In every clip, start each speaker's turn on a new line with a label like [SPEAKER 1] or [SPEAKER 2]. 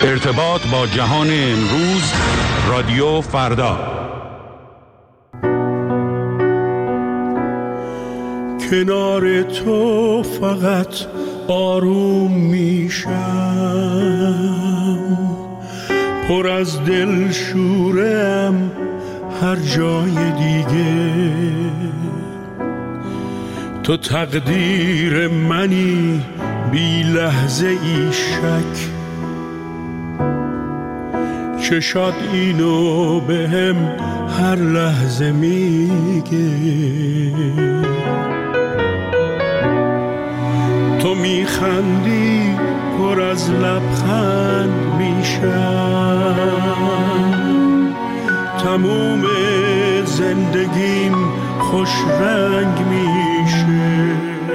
[SPEAKER 1] ارتباط با جهان امروز، رادیو فردا.
[SPEAKER 2] کنار تو فقط آروم میشم، پر از دل شورم هر جای دیگه. تو تقدیر منی بی لحظه ای شک، چشات اینو بهم هر لحظه میگه. تو میخندی پر از لبخند میشم، تموم زندگیم خوش رنگ میشه.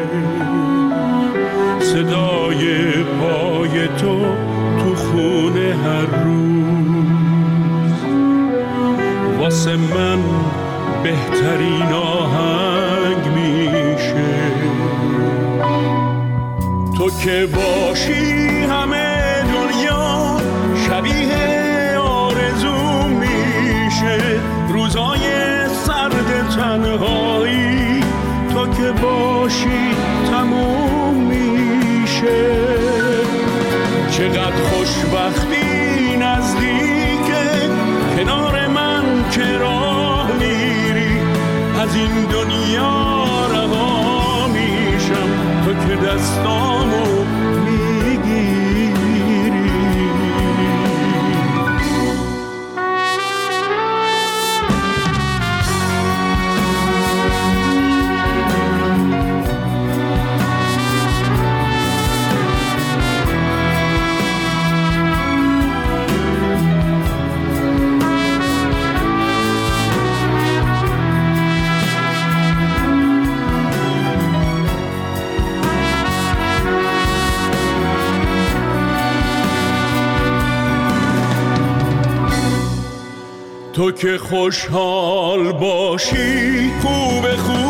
[SPEAKER 2] صدای پای تو تو خونه هر روز واسه من بهترین آهنگ میشه. تو که باشی همه دنیا شبیه آرزو میشه. روزای سرد تنهایی تو که باشی تموم میشه. چقدر خوشبختی نزدیکه کنار من که راه میری. از این دنیا رها میشم تو که دستامو میگیری. تو که خوشحال باشی خوب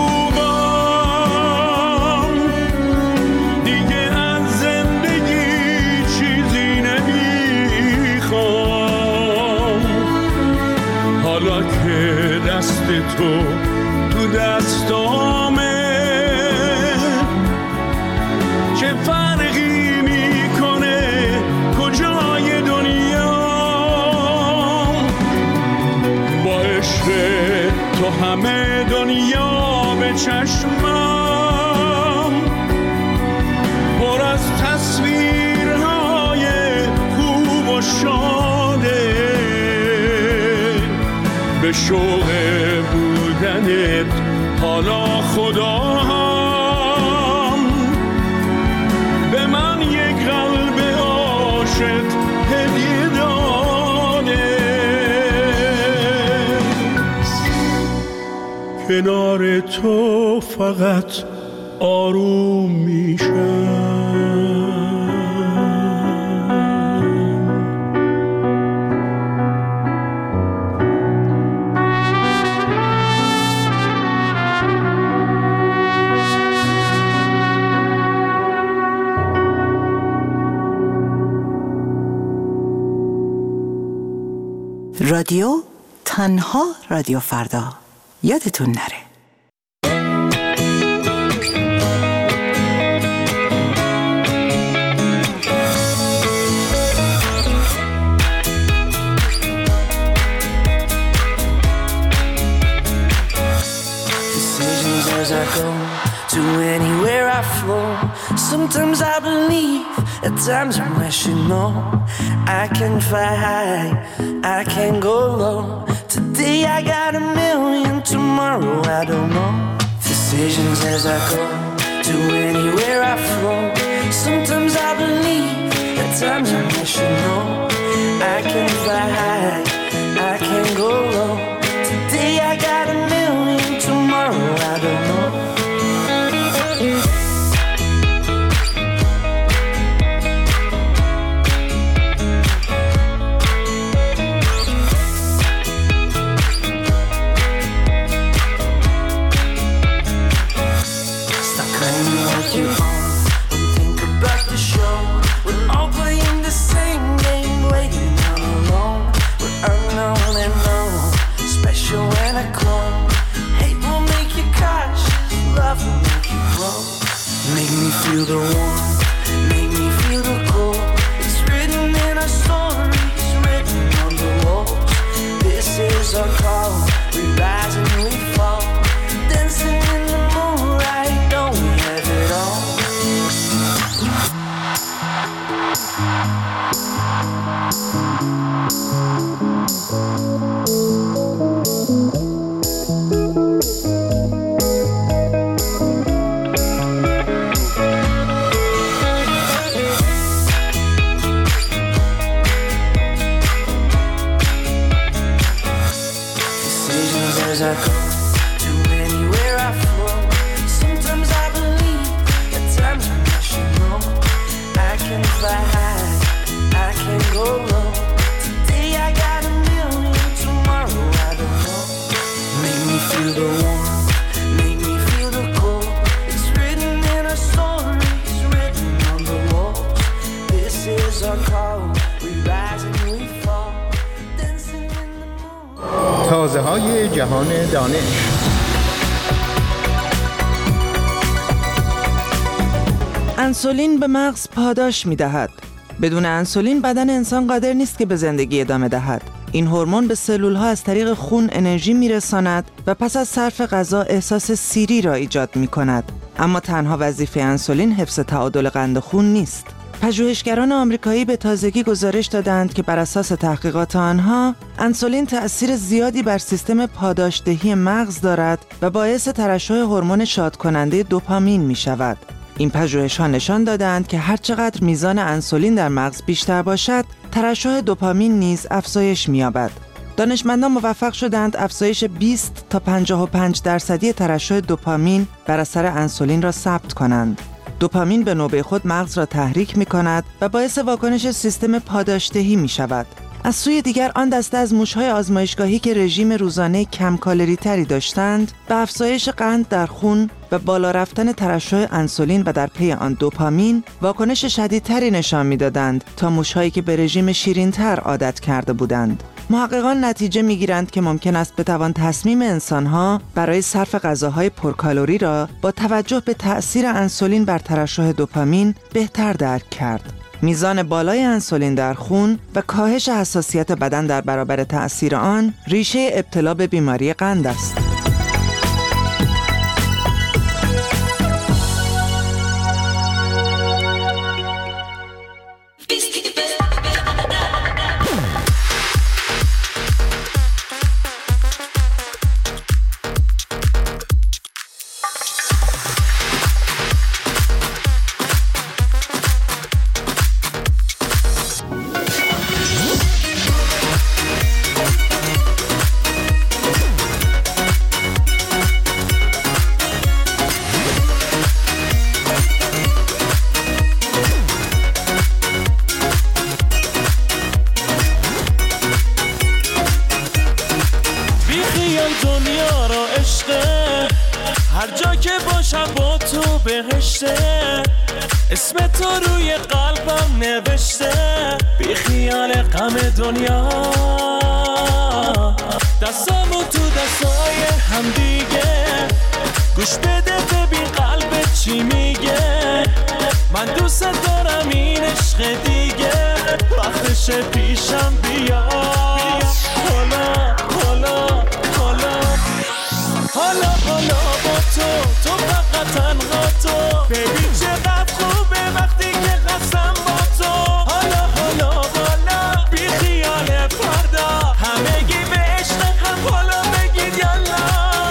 [SPEAKER 2] خوبم، دیگه از زندگی چیزی نمیخوام. حالا که دست تو تو دستامه چه فرقی میکنه کجای دنیا. تو همه دنیا به چشمم پر از تصویرهای خوب و شاده. به شوق بودنت حالا خدا هم به من یک قلب عاشق هدیه داده. کنار تو فقط آروم میشم.
[SPEAKER 3] رادیو تنها رادیو فردا، یادتون نره.
[SPEAKER 4] Decisions as I go to anywhere I flow. Sometimes I believe, at times I'm rational. I can fly high, I can go low. Today I got a million, tomorrow I don't know. Decisions as I go to anywhere I flow. Sometimes I believe, at times I'm rational. I can fly high, I can go low. Today I got a million, tomorrow I don't know. You on and think about the show. We're all playing the same game. As I go to anywhere I flow, sometimes I believe, at times I wish you know I can fly high, I can go low. Today I got a million, tomorrow I don't know. Make me feel the warmth, make me feel the cold. It's written in our stories, written on the walls. This is our call, we rise and we fall.
[SPEAKER 5] تازه های جهان دانش.
[SPEAKER 6] انسولین به مغز پاداش می دهد. بدون انسولین بدن انسان قادر نیست که به زندگی ادامه دهد. این هورمون به سلول ها از طریق خون انرژی می رساند و پس از صرف غذا احساس سیری را ایجاد می کند. اما تنها وظیفه انسولین حفظ تعادل قند خون نیست. پژوهشگران آمریکایی به تازگی گزارش دادند که بر اساس تحقیقات آنها انسولین تأثیر زیادی بر سیستم پاداشدهی مغز دارد و باعث ترشح هورمون شادکننده دوپامین می شود. این پژوهش‌ها نشان دادند که هر چقدر میزان انسولین در مغز بیشتر باشد، ترشح دوپامین نیز افزایش می‌یابد. دانشمندان موفق شدند افزایش 20 تا 55% ترشح دوپامین بر اثر انسولین را ثبت کنند. دوپامین به نوبه خود مغز را تحریک می‌کند و باعث واکنش سیستم پاداشدهی می‌شود. از سوی دیگر آن دسته از موش‌های آزمایشگاهی که رژیم روزانه کم کالری تری داشتند، به افزایش قند در خون و بالا رفتن ترشح انسولین و در پی آن دوپامین واکنش شدیدتری نشان می‌دادند تا موش‌هایی که به رژیم شیرین‌تر عادت کرده بودند. محققان نتیجه می‌گیرند که ممکن است بتوان تصمیم انسان‌ها برای صرف غذاهای پرکالری را با توجه به تأثیر انسولین بر ترشح دوپامین بهتر درک کرد. میزان بالای انسولین در خون و کاهش حساسیت بدن در برابر تأثیر آن ریشه ابتلا به بیماری قند است.
[SPEAKER 7] دنیا را عشقه، هر جا که باشم با تو بهشته، اسم تو روی قلبم نوشته، بی خیال غم دنیا، دستامو تو دستای هم دیگه، گوش بده ببین قلبت چی میگه، من دوست دارم این عشق دیگه، وقتش پیشم بیا، حالا با تو فقط تنها تو، ببین چقدر خوبه وقتی که قسم با تو، حالا بی خیال فردا، همگی به عشق هم حالا بگید یالا.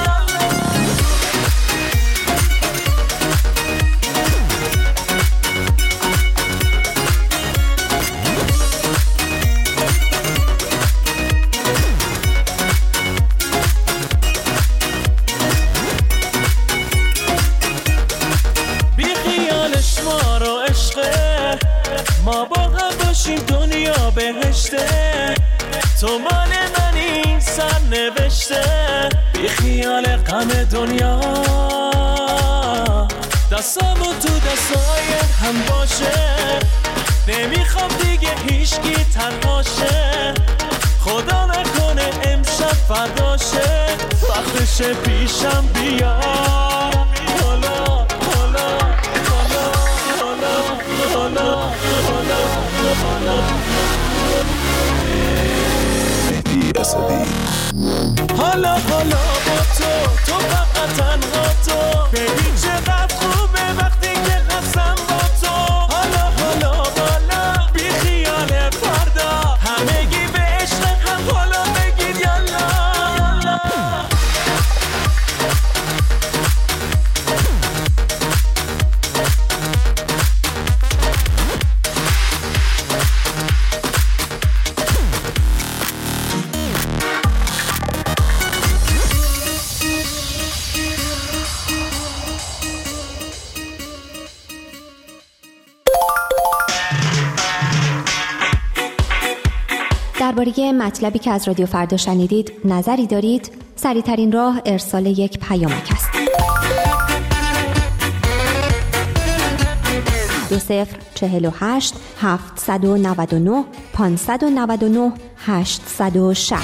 [SPEAKER 7] ما با هم باشیم دنیا بهشته، تو مال منی سر نوشته، بی خیال غم دنیا، دستامو تو دستای هم باشه، نمیخوام دیگه هیچکی تنهاشه، خدا نکنه امشب فرداشه، وقتش پیشم بیا، حالا با تو فقط تنها تو، ببین چقدر خوبه وقتی که قسم با تو، حالا بی
[SPEAKER 8] درباره مطلبی که از رادیو فردا شنیدید نظری دارید؟ سریع‌ترین راه ارسال یک پیامک است. 2048 799 599 860.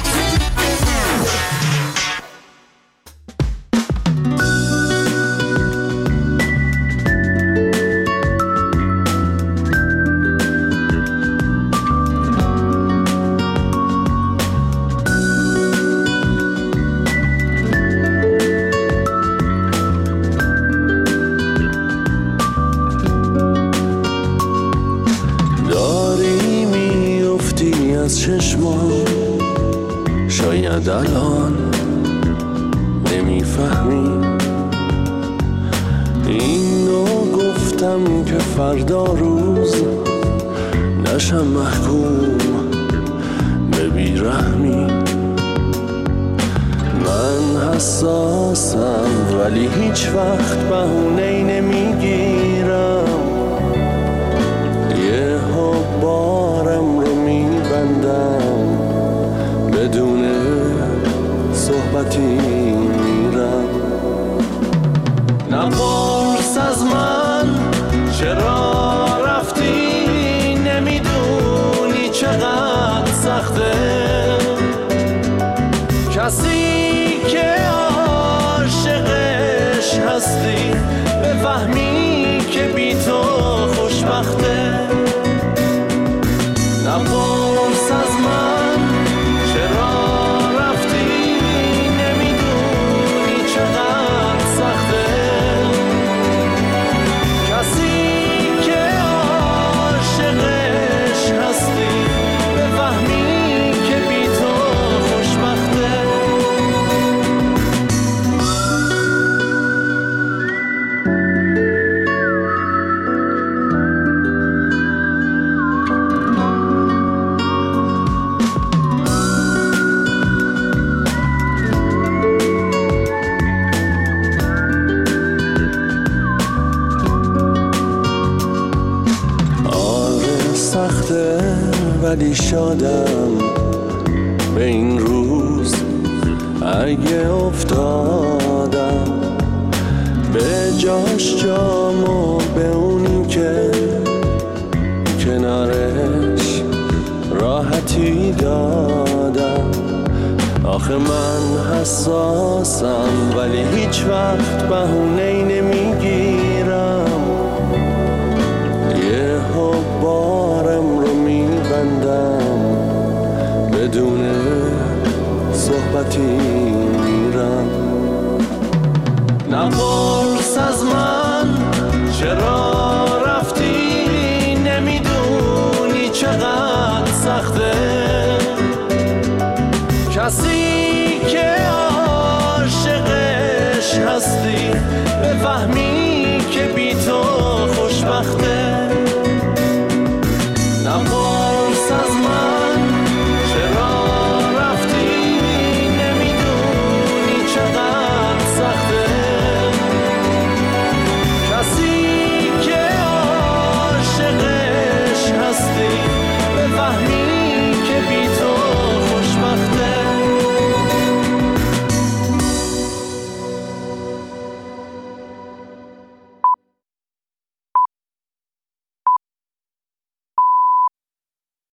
[SPEAKER 9] شاید الان نمیفهمی اینو گفتم که فردا روز نشم محکوم به بیرحمی. من حساسم ولی هیچ وقت بهونه‌ای نمیگیرم، یه بارم رو میبندم بدون صحبتی میرم. نپرس از من چرا رفتی، نمیدونی چقدر سخته کسی که عاشقش هستی بفهمی که بی تو خوشبخته. نپرس از من چرا رفتی، نمیدونی چقدر سخته کسی که عاشقش هستی بفهمی که بی تو خوشبخته. ولی شادم به این روز اگه افتادم به جاش جامو به اونی که کنارش راحتی دادم. آخه من حساسم ولی هیچ وقت بهونه‌ای نمیگیرم، یه بارم رو میبندم بدون صحبتی میرم. نپرس از من چرا رفتی، نمیدونی چقدر سخته کسی که عاشقش هستی بفهمی که بی تو خوشبخته. نپرس از من